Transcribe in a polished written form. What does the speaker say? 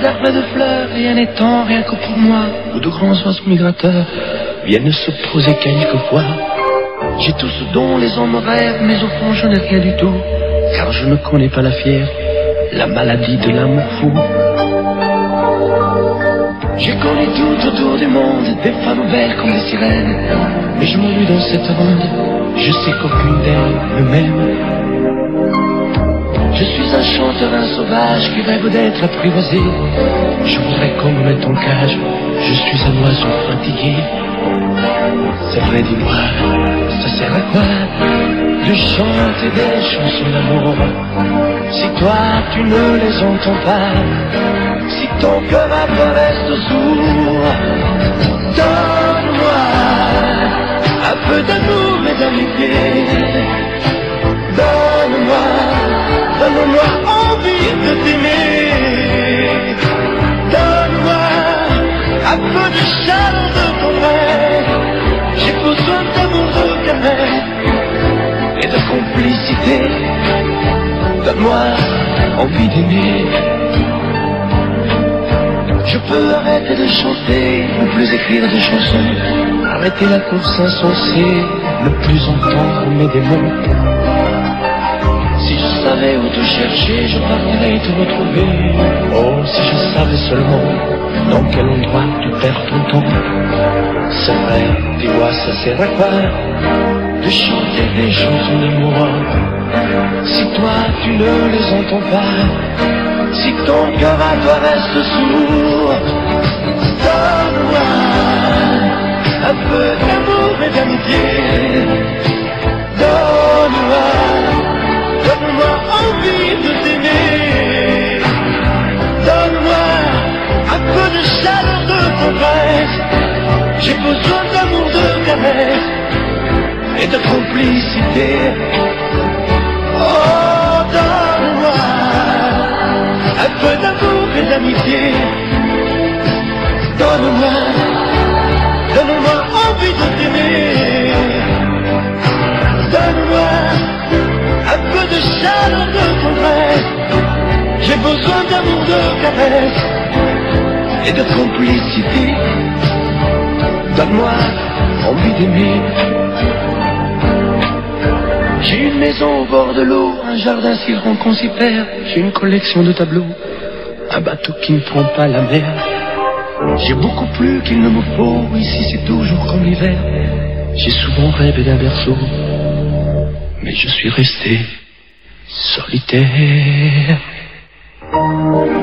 arbres de fleurs, rien n'étant rien que pour moi, où de grands oiseaux migrateurs viennent se poser quelquefois. J'ai tout ce dont les hommes rêvent, mais au fond je n'ai rien du tout, car je ne connais pas la fièvre, la maladie de l'amour fou. J'ai connu tout autour du monde, des femmes belles comme des sirènes, mais je m'ennuie dans cette ronde, je sais qu'aucune d'elles me m'aime. Je suis un chanteur, un sauvage qui rêve d'être apprivoisé. Je voudrais qu'on me mette en cage, je suis un oiseau fatigué. C'est vrai, dis-moi, ça sert à quoi de chanter des chansons d'amour si toi tu ne les entends pas, si ton cœur à toi reste sourd? Donne-moi un peu d'amour et d'amitié. Donne-moi envie de t'aimer. Donne-moi un peu de chaleur de ton rêve. J'ai besoin d'amour, de caresse et de complicité. Donne-moi envie d'aimer. Je peux arrêter de chanter, ne plus écrire de chansons, arrêter la course insensée, ne plus entendre mes démons. Si je savais où te chercher, je partirais te retrouver. Oh, si je savais seulement dans quel endroit tu perds ton temps. C'est vrai, dis-moi, ça sert à quoi de chanter des chansons d'amour si toi tu ne les entends pas, si ton cœur à toi reste sourd? Donne-moi un peu d'amour et d'amitié. Donne-moi envie de t'aimer. Donne-moi un peu de chaleur de ton rêve. J'ai besoin d'amour, de caresse et de complicité. Oh, donne-moi un peu d'amour et d'amitié. Donne-moi envie de t'aimer. Donne-moi un peu de chaleur de ton rêve. J'ai besoin d'amour, de caresse et de complicité. Donne-moi envie d'aimer. J'ai une maison au bord de l'eau, un jardin si grand qu'on s'y perd. J'ai une collection de tableaux, un bateau qui ne prend pas la mer. J'ai beaucoup plus qu'il ne me faut, ici c'est toujours comme l'hiver. J'ai souvent rêvé d'un berceau, mais je suis resté solitaire.